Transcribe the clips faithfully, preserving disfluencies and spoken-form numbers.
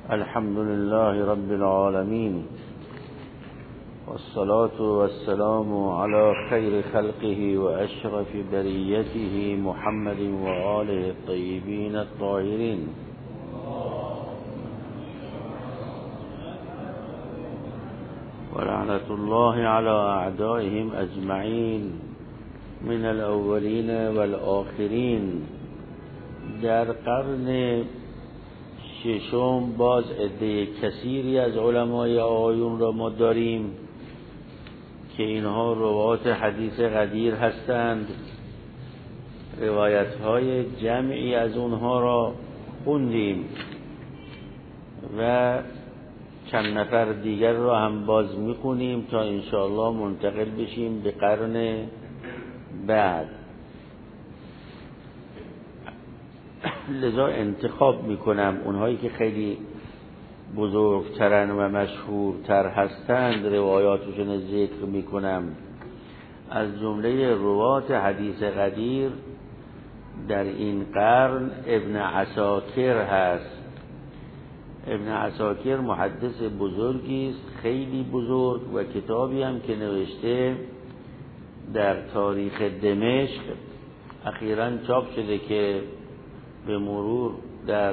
الحمد لله رب العالمين، والصلاة والسلام على خير خلقه وأشرف بريته محمد وآله الطيبين الطاهرين. ولعنة الله على أعدائهم أجمعين من الأولين والآخرين. در قرن ششم باز عده کثیری از علمای آقایون را ما داریم که اینها روات حدیث غدیر هستند. روایت های جمعی از اونها را خوندیم و چند نفر دیگر را هم باز میخونیم تا انشاءالله منتقل بشیم به قرن بعد. لذا انتخاب میکنم اونهایی که خیلی بزرگترن و مشهورتر هستند روایاتشون ذکر میکنم. از جمله روات حدیث غدیر در این قرن ابن عساکر هست. ابن عساکر محدث بزرگی است، خیلی بزرگ، و کتابی هم که نوشته در تاریخ دمشق اخیراً چاپ شده که به مرور در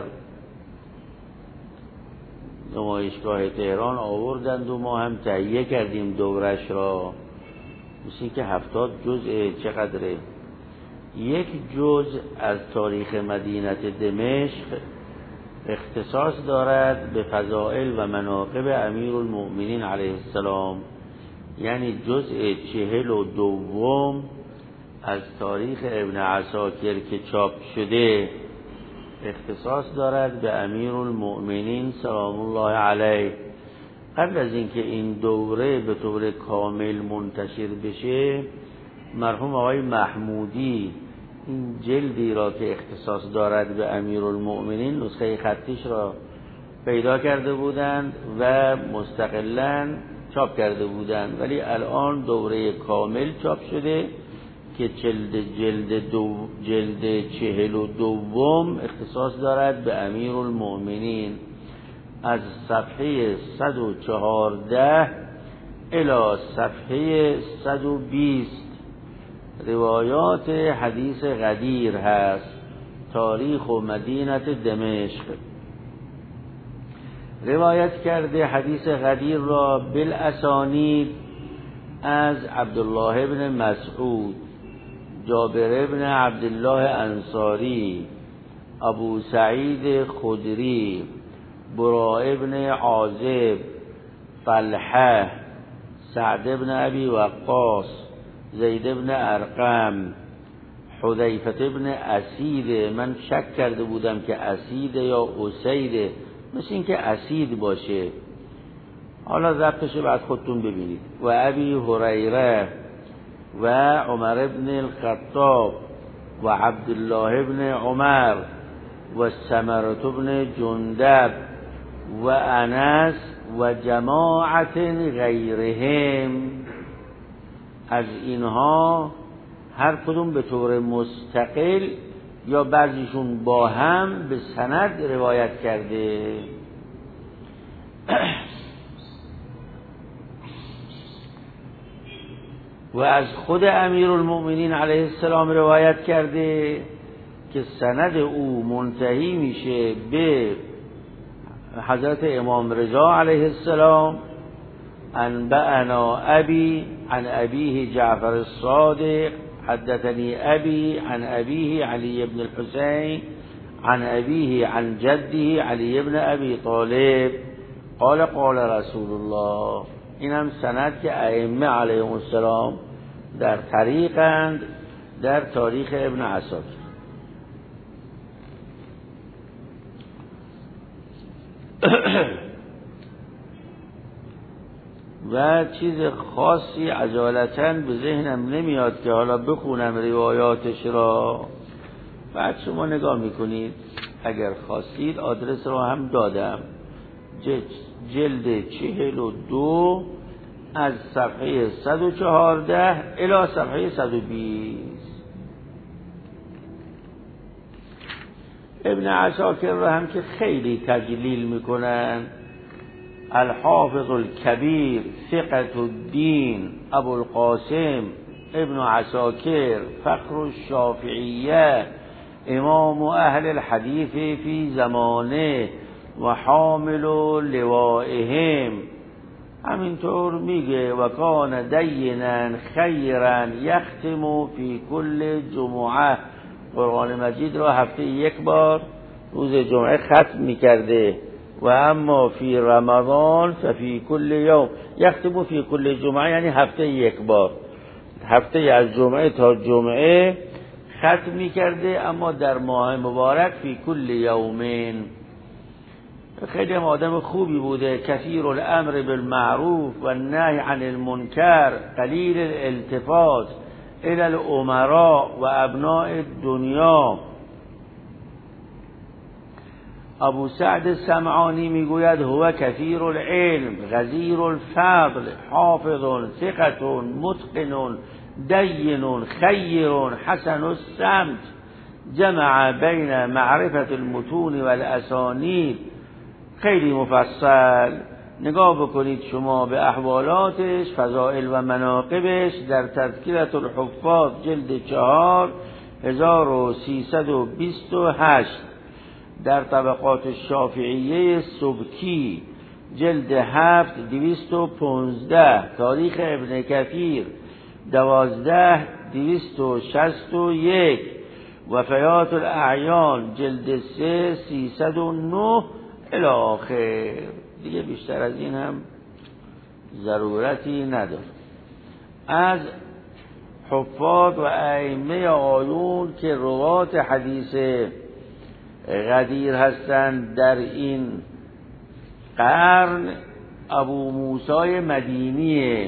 نمایشگاه تهران آوردند و ما هم تهیه کردیم دورش را. مثل که هفتاد جزء چقدره. یک جزء از تاریخ مدینه دمشق اختصاص دارد به فضائل و مناقب امیرالمؤمنین علیه السلام، یعنی جزء چهل و دوم از تاریخ ابن عساکر که چاپ شده اختصاص دارد به امیرالمؤمنین سلام الله علیه. قبل از اینکه این دوره به طور کامل منتشر بشه، مرحوم آقای محمودی این جلدی را که اختصاص دارد به امیرالمؤمنین نسخه خطیش را پیدا کرده بودند و مستقلاً چاپ کرده بودند، ولی الان دوره کامل چاپ شده که جلد جلد دو جلد چهل و دوم اختصاص دارد به امیرالمؤمنین از صفحه صد و چهارده الی صفحه صد و بیست. روایات حدیث غدیر هست، تاریخ و مدینه دمشق. روایت کرده حدیث غدیر را بالاسانید از عبدالله ابن مسعود، جابر ابن عبدالله انصاری، ابو سعید خدری، برا ابن عازب، طلحه، سعد ابن ابی وقاص، زید ابن ارقم، حذیفه ابن اسید. من شک کرده بودم که اسید یا اسیده، مثل این که اسید باشه، حالا ضبطش بعد خودتون ببینید. و ابی هریره و عمر ابن الخطاب و عبدالله ابن عمر و سمرة ابن جندب و انس و جماعت غیرهم. از اینها هر کدوم به طور مستقل یا بعضیشون با هم به سند روایت کرده. و از خود امیرالمؤمنین علیه السلام روایت کرده که سند او منتهی میشه به حضرت امام رضا علیه السلام. انبأنا ابی عن ابیه جعفر الصادق، حدثنی ابی عن ابیه علی بن الحسین، عن ابیه عن جده علی بن ابی طالب قال قال رسول الله. این هم سند که ائمه علیهم السلام در طریقند در تاریخ ابن عساکر. و چیز خاصی عجالتاً به ذهنم نمیاد که حالا بخونم روایاتش را. بعد شما نگاه میکنید، اگر خواستید آدرس را هم دادم، جلد چهل و دو از صفحه صد و چهارده الی صفحه صد و بیست. ابن عساکر رو هم که خیلی تجلیل میکنن، الحافظ الکبیر ثقة الدین ابو القاسم ابن عساکر فخر الشافعیه امام اهل الحدیث فی زمانه و حامل لوائهم، همینطور میگه و کان دینا خیرا یختم فی کل جمعه، قرآن مجید را هفته یک بار روز جمعه ختم میکرده، و اما فی رمضان ففی کل یوم یختم فی کل جمعه، یعنی هفته یک بار، هفته از جمعه تا جمعه ختم میکرده، اما در ماه مبارک فی کل یومین. خیلی هم آدم خوبی بوده، کثیر الامر بالمعروف و النهی عن المنکر، قلیل الالتفات الی الامراء و ابناء الدنیا. ابو سعد سمعانی میگوید هو کثیر العلم غزیر الفضل حافظ ثقة متقن دین خیر حسن السمت، جمع بین معرفت المتون والاسانید. خیلی مفصل نگاه بکنید شما به احوالاتش، فضائل و مناقبش در تذکرة الحفاظ جلد چهار هزار و سیصد و بیست و هشت، در طبقات الشافعیه سبکی جلد هفت دویست و پونزده، تاریخ ابن کثیر دوازده دویست و شصت و یک، وفیات الاعیان جلد سه سیصد و نه الی آخر. دیگه بیشتر از این هم ضرورتی نداره. از حفاظ و ائمه آیون که روات حدیث قدیر هستند در این قرن، ابو موسی مدینی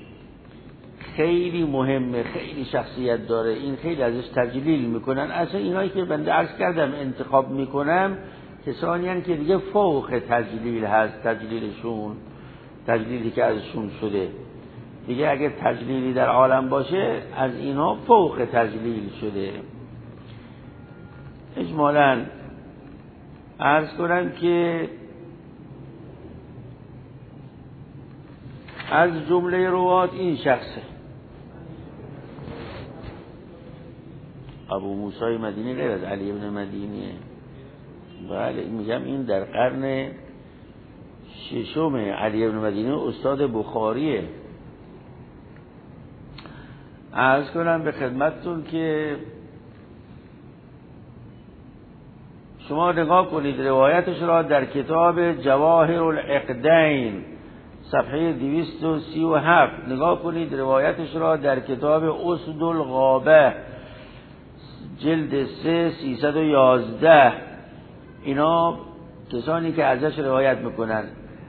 خیلی مهمه، خیلی شخصیت داره، این خیلی ازش تجلیل میکنن. اصلا اینایی که بنده عرض کردم انتخاب میکنم کسانی هستند که دیگه فوق تجلیل هست، تجلیلشون تجلیلی که ازشون شده دیگه اگر تجلیلی در عالم باشه از اینها فوق تجلیل شده. اجمالاً عرض کنم که از جمله روات این شخصه، ابو موسی مدینی غیر از علی ابن مدینیه. بله میگم این در قرن ششم، علی ابن مدینی استاد بخاریه. عرض کنم به خدمتتون که شما نگاه کنید روایتش را در کتاب جواهر العقدین صفحه دویست و سی و هفت، نگاه کنید روایتش را در کتاب اسد الغابه جلد سه سیصد و یازده. اینا کسانی که ازش روایت میکنن.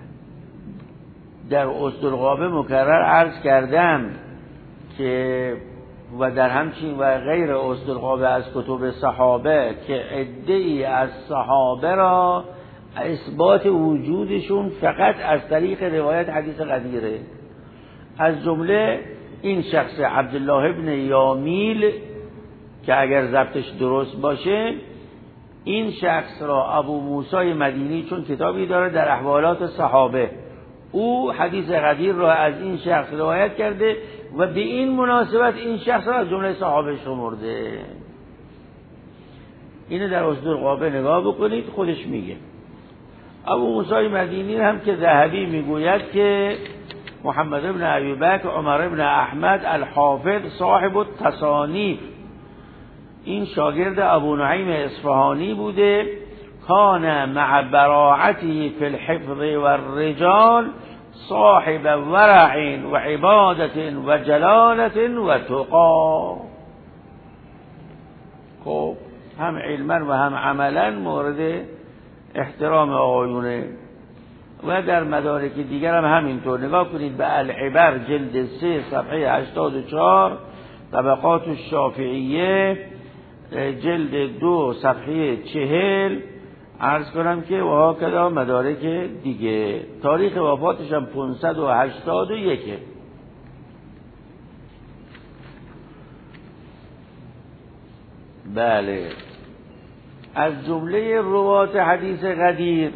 در اسد الغابه مکرر عرض کردم که و در همچین و غیر اسد الغابه از کتب صحابه که عده‌ای از صحابه را اثبات وجودشون فقط از طریق روایت حدیث قدیره. از جمله این شخص عبدالله ابن یامیل که اگر ضبطش درست باشه، این شخص را ابو موسی مدینی چون کتابی داره در احوالات صحابه، او حدیث قدیر را از این شخص روایت کرده و به این مناسبت این شخص را از جمله صحابه شمرده. اینو در اسد الغابه نگاه بکنید، خودش میگه. ابو موسی مدینی هم که ذهبی میگوید که محمد ابن ابی بکر عمر ابن احمد الحافظ صاحب التصانیف، این شاگرد ابو نعیم اصفهانی بوده. کان مع براعتی فی الحفظ والرجال صاحب ورع و عبادت و جلالت و تقا. خب هم علما و هم عملا مورد احترام آقایونه. و در مدارک دیگر هم همینطور. نگاه کنید به العبر جلد سه صفحه هشتاد و چهار، طبقات الشافعیه جلد دو صفحه چهل. عرض کنم که و هاکذا مدارک دیگه. تاریخ وفاتش هم پانصد و هشتاد و یک. بله از جمله روات حدیث غدیر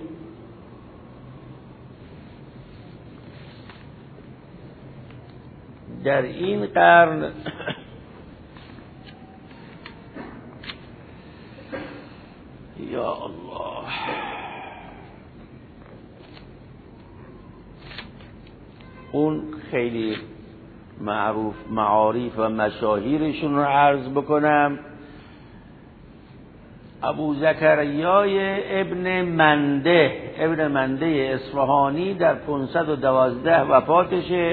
در این قرن یا الله اون خیلی معروف معارف و مشاهیرشون رو عرض بکنم. ابو زکریای ابن منده ابن منده اصفهانی در پانصد و دوازده وفاتشه.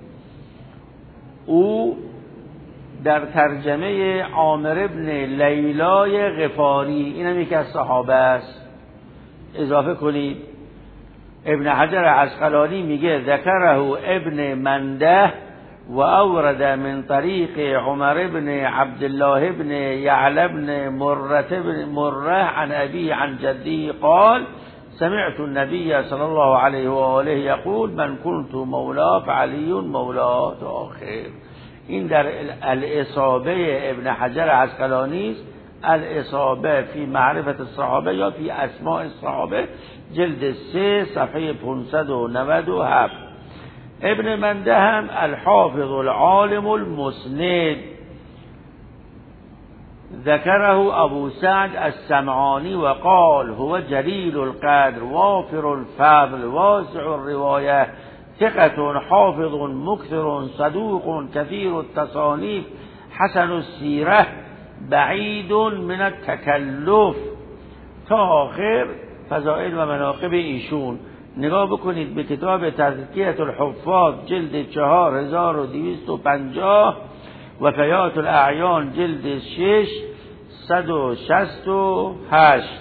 او در ترجمه عامر ابن لیلای غفاری، اینم یکی از صحابه است، اضافه کنید. ابن حجر عسقلانی میگه ذکره ابن منده و اورد من طریق عمر ابن عبدالله ابن یعلى ابن مره ابن مره عن ابی عن جدی قال سمعت النبي صلی الله علیه و آله یقول من كنت مولا فعلی مولا تا آخر. این در الاصابه ابن حجر عسقلانی است، الاصابه فی معرفت الصحابه یا فی اسماء الصحابه، جلد سه صفحه پانصد و نود و هفت. ابن منده هم الحافظ العالم المسند ذكره ابو سعد السمعانی و قال هو جلیل القدر وافر الفضل واسع الروايه ثقة حافظ مكثر صدوق كثير التصانيف حسن السيرة بعید من التکلف تا آخر فضائل و مناقب ایشون. نگاه بکنید به کتاب تزکیة الحفاظ جلد چهار هزار و دویست و پنجاه، وفیات الاعیان جلد شش صد و شصت و هشت.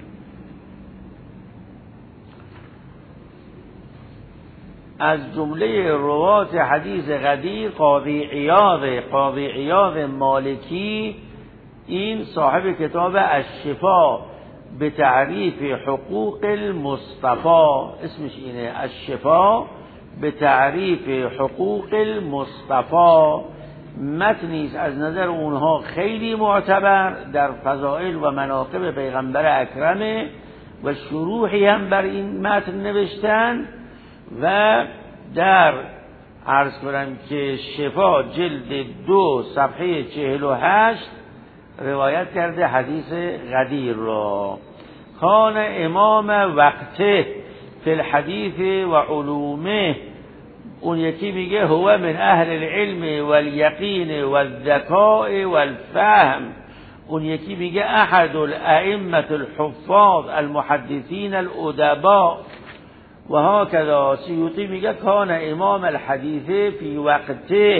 از جمله روات حدیث غدیر قاضی عیاض قاضی عیاض مالکی، این صاحب کتاب الشفا به تعریف حقوق المصطفى، اسمش اینه الشفا به تعریف حقوق المصطفى. متنی از نظر اونها خیلی معتبر در فضائل و مناقب پیغمبر اکرمه و شروحی هم بر این متن نوشتن و در عرض کنم که شفا جلد دو صفحه چهل و هشت روایت کرده حدیث غدیر را. کان امام وقته فی الحدیث و علومه، اون یکی میگه هو من اهل العلم والیقین والذکاء والفهم، اون یکی میگه احد الائمه الحفاظ المحدثین الادباء و هكذا. سیوطی میگه کان امام الحدیث فی وقته.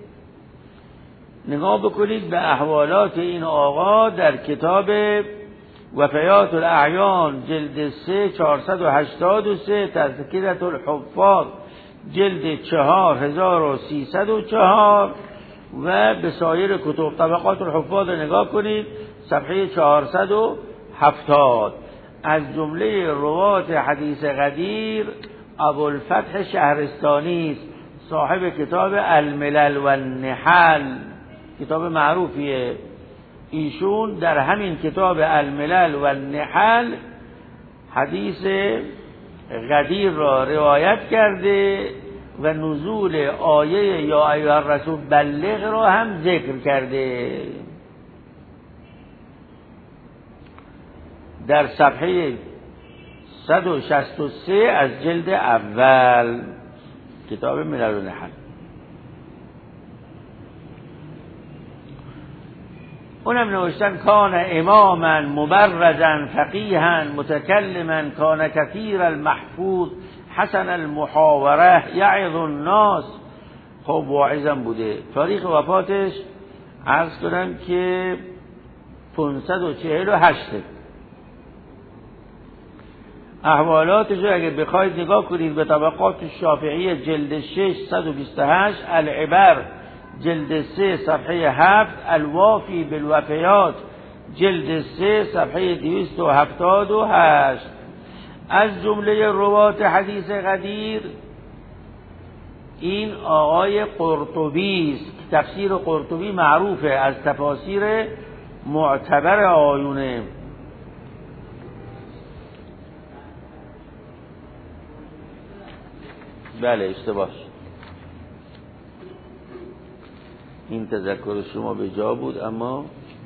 نگاه بکنید به احوالات این آقا در کتاب وفیات الاعیان جلد سه چهارصد و هشتاد و سه، تذکرة الحفاظ جلد چهار هزار و سیصد و چهار و به سایر کتب طبقات الحفاظ نگاه کنید صفحه چهارصد و هفتاد. از جمله روات حدیث غدیر ابوالفتح شهرستانی است، صاحب کتاب الملل و النحل، کتاب معروفیه. ایشون در همین کتاب الملل و النحل حدیث غدیر را روایت کرده و نزول آیه یا ایها الرسول بلغ را هم ذکر کرده. در صفحه صد و شصت و سه از جلد اول کتاب ملل و نحل. اونم نوشتن کان اماما مبرزا فقیها متکلما کان کثیر المحفوظ حسن المحاوره یعظ الناس. خب واعظم بوده. تاریخ وفاتش عرض کنم که پانصد و چهل و هشت. احوالاتش رو اگه بخواید نگاه کنید به طبقات شافعی جلد شش صد و بیست و هشت، العبر جلد سه صفحه هفت، الوافی بالوفیات جلد سه صفحه دویست و هفتاد و هشت. از جمله روات حدیث غدیر این آقای قرطبی است. تفسیر قرطبی معروفه، از تفاسیر معتبر آیونه. بله اشتباه، این تذکر شما به جا بود اما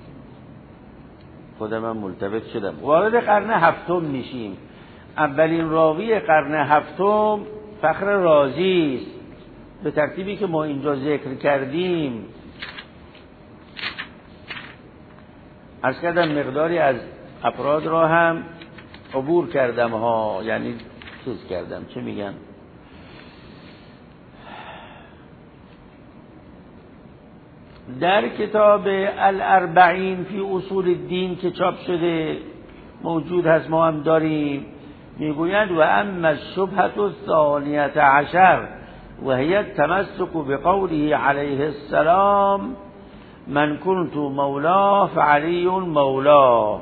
خودم هم ملتفت شدم. وارد قرن هفتم میشیم. اولین راوی قرن هفتم فخر رازی است به ترتیبی که ما اینجا ذکر کردیم. عرض کردم مقداری از افراد را هم عبور کردم ها، یعنی چیز کردم، چه میگن، در کتاب الاربعین فی اصول الدین که چاپ شده موجود هست، ما هم داریم، میگویند و اما الشبهة الثانیة عشر و هی التمسک بقوله علیه السلام من کنت مولاه فعلی مولاه.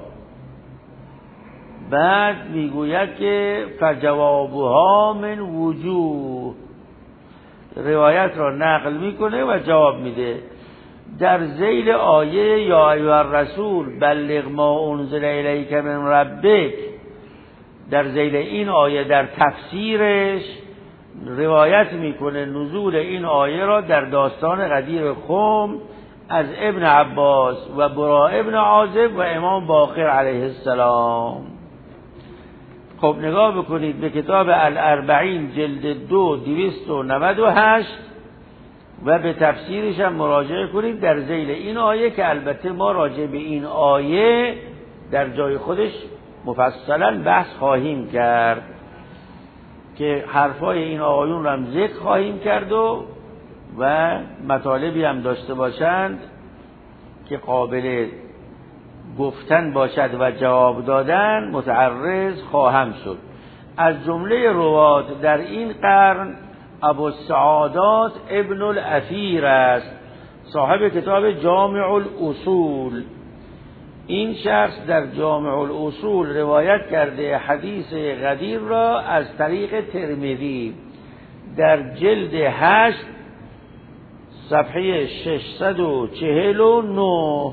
بعد میگوید که فجوابها من وجوه، روایت را نقل میکنه و جواب میده. در ذیل آیه یا ایها الرسول بلغ ما انزل الیک من ربک، در ذیل این آیه در تفسیرش روایت میکنه نزول این آیه را در داستان غدیر خم از ابن عباس و براء ابن عازب و امام باقر علیه السلام. خب نگاه بکنید به کتاب الاربعین جلد دو دویست و نود و هشت و به تفسیرش هم مراجعه کنید در ذیل این آیه که البته ما راجع به این آیه در جای خودش مفصلا بحث خواهیم کرد که حرفای این آقایون رو هم ذکر خواهیم کرد و و مطالبی هم داشته باشند که قابل گفتن باشد و جواب دادن متعرض خواهم شد. از جمله روات در این قرن ابوالسعادات ابن الاثیر است، صاحب کتاب جامع الاصول. این شخص در جامع الاصول روایت کرده حدیث غدیر را از طریق ترمذی در جلد هشت صفحه ششصد و چهل و نه.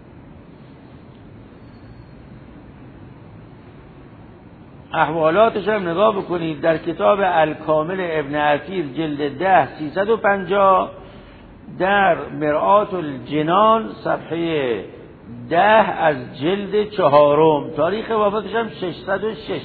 احوالاتش هم نگاه بکنید در کتاب الکامل ابن اثیر جلد ده سیصد و پنجاه، در مرآت الجنان صفحه ده از جلد چهارم، تاریخ وفاتش هم ششصد و شش.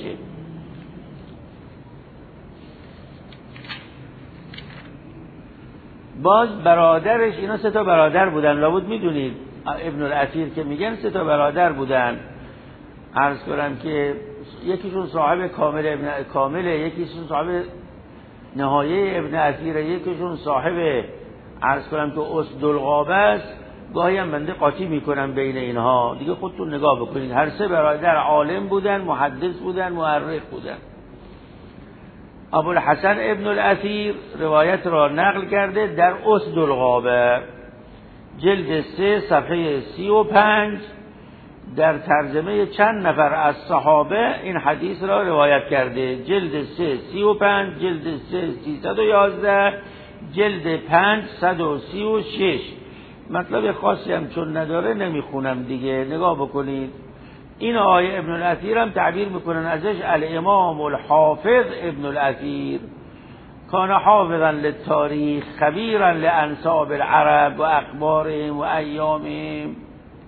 باز برادرش، اینا سه تا برادر بودن، لابد میدونید ابن الاثیر که میگن سه تا برادر بودن. عرض کنم که یکیشون صاحب کامل ابن کامله، یکیشون صاحب نهایه ابن اثیر، یکیشون صاحب عرض کنم که اسدالغابه است. گاهی هم بنده قاطی میکنم بین اینها، دیگه خودتون نگاه بکنید. هر سه برادر عالم بودن، محدث بودن، مورخ بودن. ابوالحسن ابن الاثیر روایت را نقل کرده در اسدالغابه جلد سه صفحه سی و پنج، در ترجمه چند نفر از صحابه این حدیث را روایت کرده. جلد سه سی و پنج، جلد سه سیصد و یازده، جلد پنج صد و سی و شش. مطلب خاصی هم چون نداره نمیخونم دیگه، نگاه بکنید. این آیه ابن الاثیر هم تعبیر میکنن ازش الامام الحافظ ابن الاثیر، کان حافظا للتاریخ خبیرا لانساب العرب و اخبارهم و ایامهم.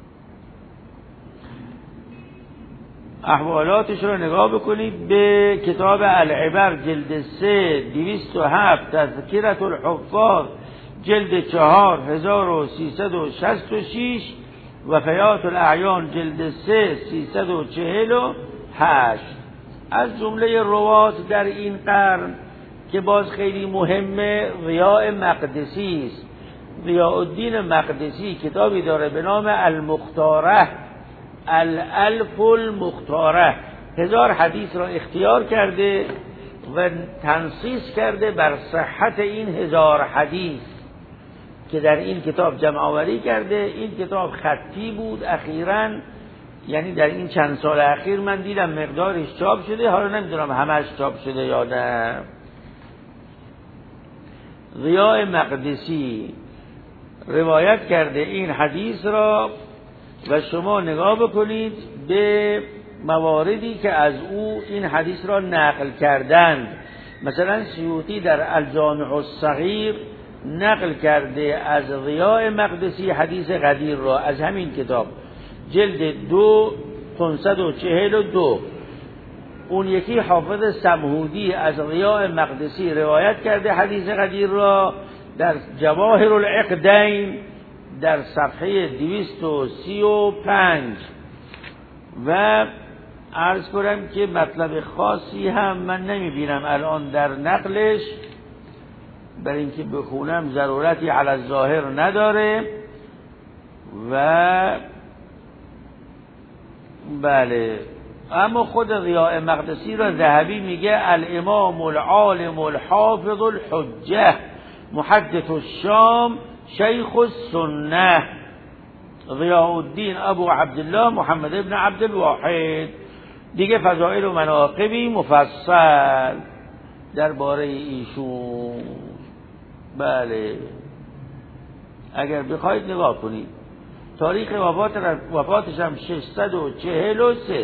احوالاتش رو نگاه بکنید به کتاب العبر جلد سه دویست و هفت، تذکرة الحفاظ جلد چهار هزار و سیصد و شصت و شش، وفیات الاعیان جلد سه سیصد و چهل و هشت. از جمله روات در این قرن که باز خیلی مهمه ضیاء مقدسی است. ضیاء الدین مقدسی کتابی داره به نام المختاره، الالف المختاره، هزار حدیث را اختیار کرده و تنصیص کرده بر صحت این هزار حدیث که در این کتاب جمع آوری کرده. این کتاب خطی بود اخیراً، یعنی در این چند سال اخیر من دیدم مقدارش چاپ شده، حالا نمیدونم همش چاپ شده یا نه. ضیاء مقدسی روایت کرده این حدیث را و شما نگاه بکنید به مواردی که از او این حدیث را نقل کردند. مثلا سیوطی در الجامع الصغیر نقل کرده از ضیاء مقدسی حدیث غدیر را از همین کتاب جلد دو پانصد و چهل و دو. اون یکی حافظ سمهودی از ضیاء مقدسی روایت کرده حدیث غدیر را در جواهر العقدین در صفحه دویست و سی و پنج. و عرض کنم که مطلب خاصی هم من نمی بینم الان در نقلش، برای اینکه بخونم ضرورتی علی الظاهر نداره. و بله، اما خود ضیاء مقدسی را ذهبی میگه الامام العالم الحافظ الحجه محدث الشام شیخ السنه ضیاء الدین ابو عبدالله محمد ابن عبد الواحد. دیگه فضائل و مناقبی مفصل درباره ایشون. بله اگر بخواید نگاه کنید تاریخ وفات وفاتش هم ششصد و چهل و سه.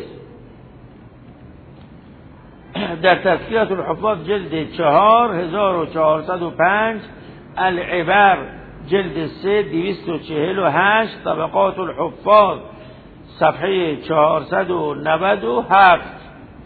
در تذکرة الحفاظ جلد چهار هزار و چهارصد و پنج، العبر جلد سه دویست و چهل و هشت، طبقات الحفاظ صفحه چهارصد و نود و هفت.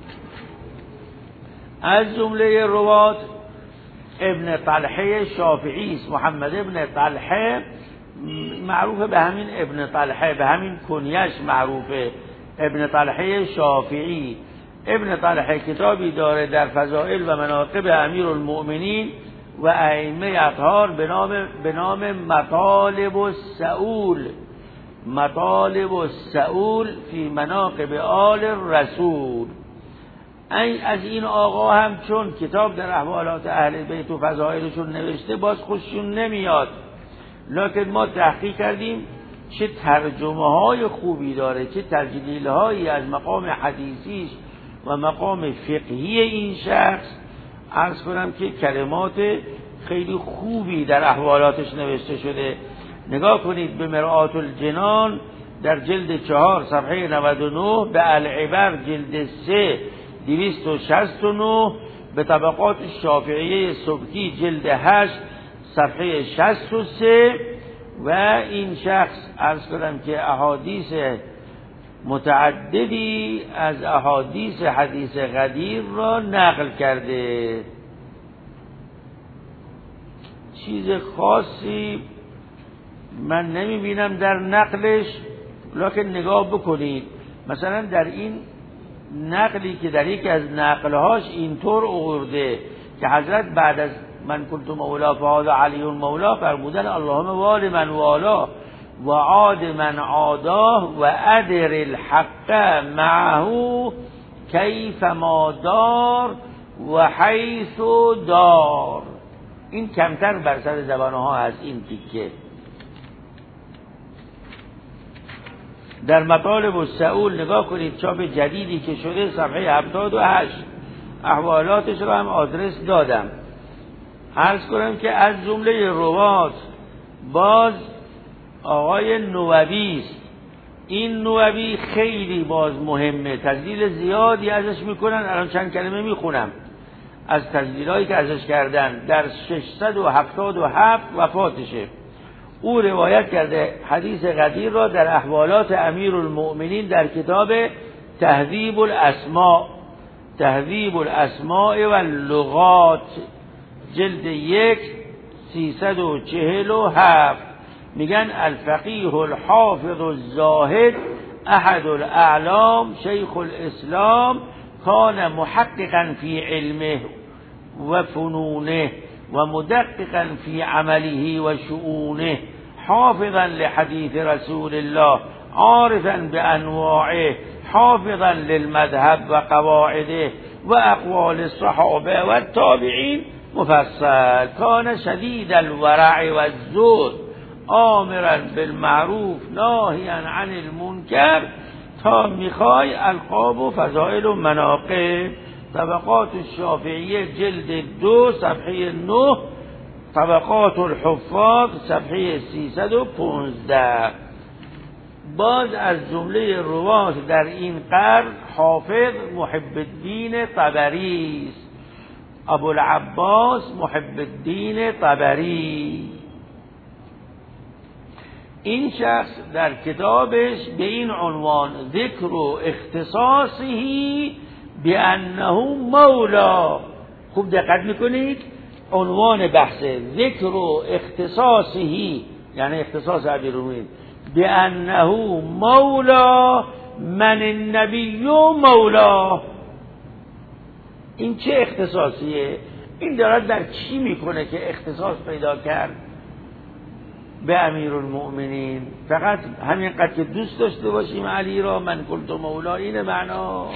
از جمله روات ابن طلحه شافعی است، محمد ابن طلحه معروف به همین ابن طلحه، به همین کنیش معروفه، ابن طلحه شافعی. ابن طلحه کتابی داره در فضائل و مناقب امیر المؤمنین و ائمه اطهار به نام به نام مطالب السئول، مطالب السئول فی مناقب آل الرسول. از این آقا هم چون کتاب در احوالات اهل بیت و فضائلشون نوشته باز خوششون نمیاد، لکن ما تحقیق کردیم چه ترجمه های خوبی داره، چه تجلیل هایی از مقام حدیثیش و مقام فقهی این شخص. عرض کنم که کلمات خیلی خوبی در احوالاتش نوشته شده. نگاه کنید به مرآت الجنان در جلد چهار صفحه نود و نه، به العبر جلد سه دویست و شصت و نه، به طبقات شافعیه سبکی جلد هشت صفحه شصت و سه. و این شخص عرض کنم که احادیث متعددی از احادیث حدیث غدیر را نقل کرده. چیز خاصی من نمی بینم در نقلش، لکن نگاه بکنید مثلا در این نقلی که در یکی از نقلهاش اینطور آورده که حضرت بعد از من کنت مولا فهذا علی مولا فرمودن اللهم وال من والا و عاد من عاداه و ادر الحق معه کیف ما دار و حیث دار. این کمتر بر سر زبانها هست این تیکه. در مطالب السئول نگاه کنید چاپ جدیدی که شده صفحه هفتاد و هشت، احوالاتش رو هم آدرس دادم. عرض کنم که از جمله روات باز آقای نووی است. این نووی خیلی باز مهمه، تسجیل زیادی ازش میکنن. الان چند کلمه میخونم از تسجیلایی که ازش کردن. در ششصد و هفتاد و هفت وفاتشه. او روایت کرده حدیث غدیر را در احوالات امیر المؤمنین در کتاب تهذیب الاسماء، تهذیب الاسماء و اللغات جلد یک سیصد و چهل و هفت. میگن الفقیه الحافظ الزاهد احد الاعلام شیخ الاسلام کان محققا فی علمه و فنونه و مدققا فی عمله و شؤونه حافظا لحدیث رسول الله عارفا بانواعه حافظا للمذهب و قواعده و اقوال الصحابه و التابعین مفصل. کان شدید الورع و الزهد آمرا بالمعروف ناهیا عن المنکر. تا میخوای القاب و فضائل و مناقب، طبقات الشافعیه جلد دو صفحه نه، طبقات الحفاظ صفحه سیصد و پانزده. باز از جمله روات در این قرن حافظ محب الدین طبری است. ابوالعباس محب الدین طبری. این شخص در کتابش به این عنوان ذکر و اختصاصی بانه مولا، خوب دقت میکنید، عنوان بحث ذکر و اختصاصی یعنی اختصاص امیرالمومنین بانه مولا من النبی مولا. این چه اختصاصیه؟ این دارد در چی میکنه که اختصاص پیدا کرد به امیرالمؤمنین؟ فقط همینقدر که دوست داشته باشیم علی را، من کنت مولا، این معناش.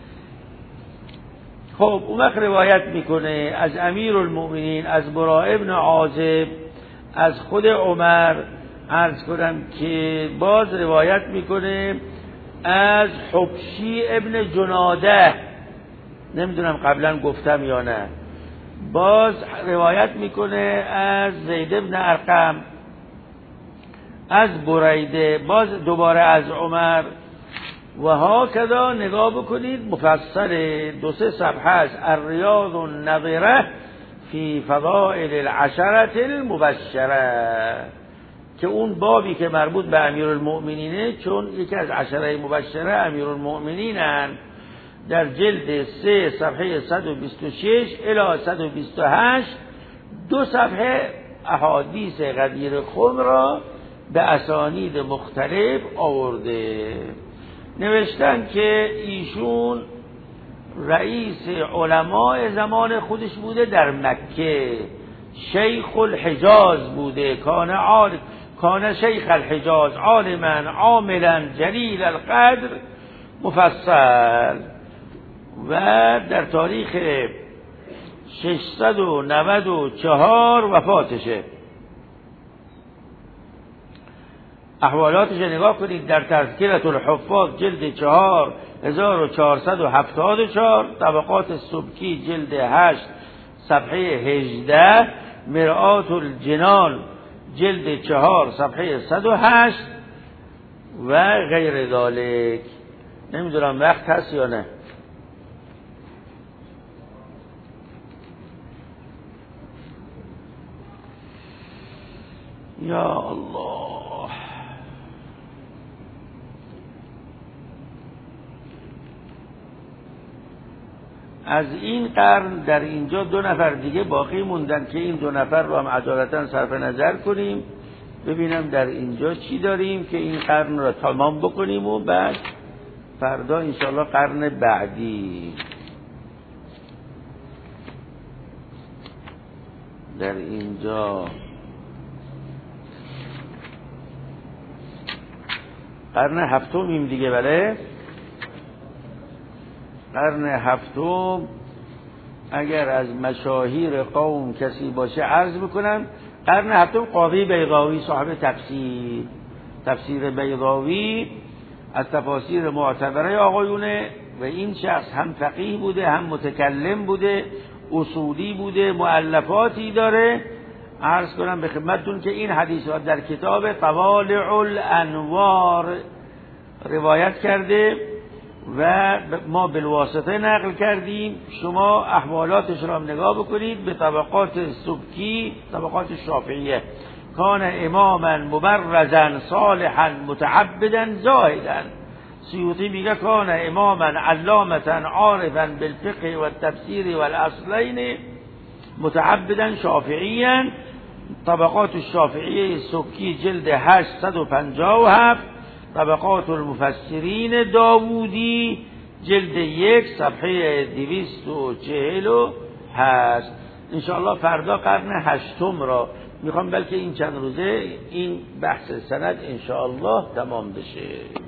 خب اون وقت روایت میکنه از امیرالمؤمنین، از براء ابن عازب، از خود عمر، عرض کنم که باز روایت میکنه از حبشی ابن جناده، نمیدونم قبلا گفتم یا نه، باز روایت میکنه از زید ابن ارقم، از بریده، باز دوباره از عمر و ها کذا. نگاه بکنید مفصل دو سه صفحه است، الریاض النظره فی فضائل العشره المبشره، که اون بابی که مربوط به امیرالمؤمنینه، چون یکی از عشره مبشره امیرالمؤمنینن، در جلد سه صفحه صد و بیست و شش الی صد و بیست و هشت دو صفحه احادیث غدیر خم را به اسانید مختلف آورده. نوشتن که ایشون رئیس علماء زمان خودش بوده در مکه، شیخ الحجاز بوده، کان عالم، کان شیخ الحجاز عالما عاملا جلیل القدر مفصل، و در تاریخ ششصد و نود و چهار وفاتشه. احوالاتش نگاه کنید در تذکرة الحفاظ جلد چهار هزار و چهارصد و هفتاد و چهار، طبقات سبکی جلد هشت صفحه هجده، مرآت الجنان جلد چهار صفحه صد و هشت و غیر ذالک. نمیدونم وقت هست یا نه. یا الله، از این قرن در اینجا دو نفر دیگه باقی موندن که این دو نفر رو هم عدالتا صرف نظر کنیم، ببینم در اینجا چی داریم که این قرن رو تمام بکنیم و بعد فردا انشاءالله قرن بعدی. در اینجا قرن هفتمیم دیگه، بله قرن هفتم. اگر از مشاهیر قوم کسی باشه عرض بکنم، قرن هفتم قاضی بیضاوی صاحب تفسیر، تفسیر بیضاوی از تفاسیر معتبره آقایونه، و این شخص هم فقیه بوده، هم متکلم بوده، اصولی بوده، مؤلفاتی داره. عرض کنم به خدمتتون که این حدیثات در کتاب طوالع الانوار روایت کرده و ما بالواسطه نقل کردیم. شما احوالاتش را نگاه بکنید به طبقات سبکی، طبقات شافعیه. کان اماما مبرزا صالحا متعبدا زاهدا. سیوطی میگه کان اماما علامتا عارفا بالفقه والتفسیر والاصلین متعبدا شافعیا. طبقات الشافعیه سبکی جلد هشتصد و پنجاه و هفت، طبقات المفسرین داوودی جلد یک صفحه دویست و چهل و هشت. انشاءالله فردا قرن هشتم را میخوام، بلکه این چند روزه این بحث سند انشاءالله تمام بشه.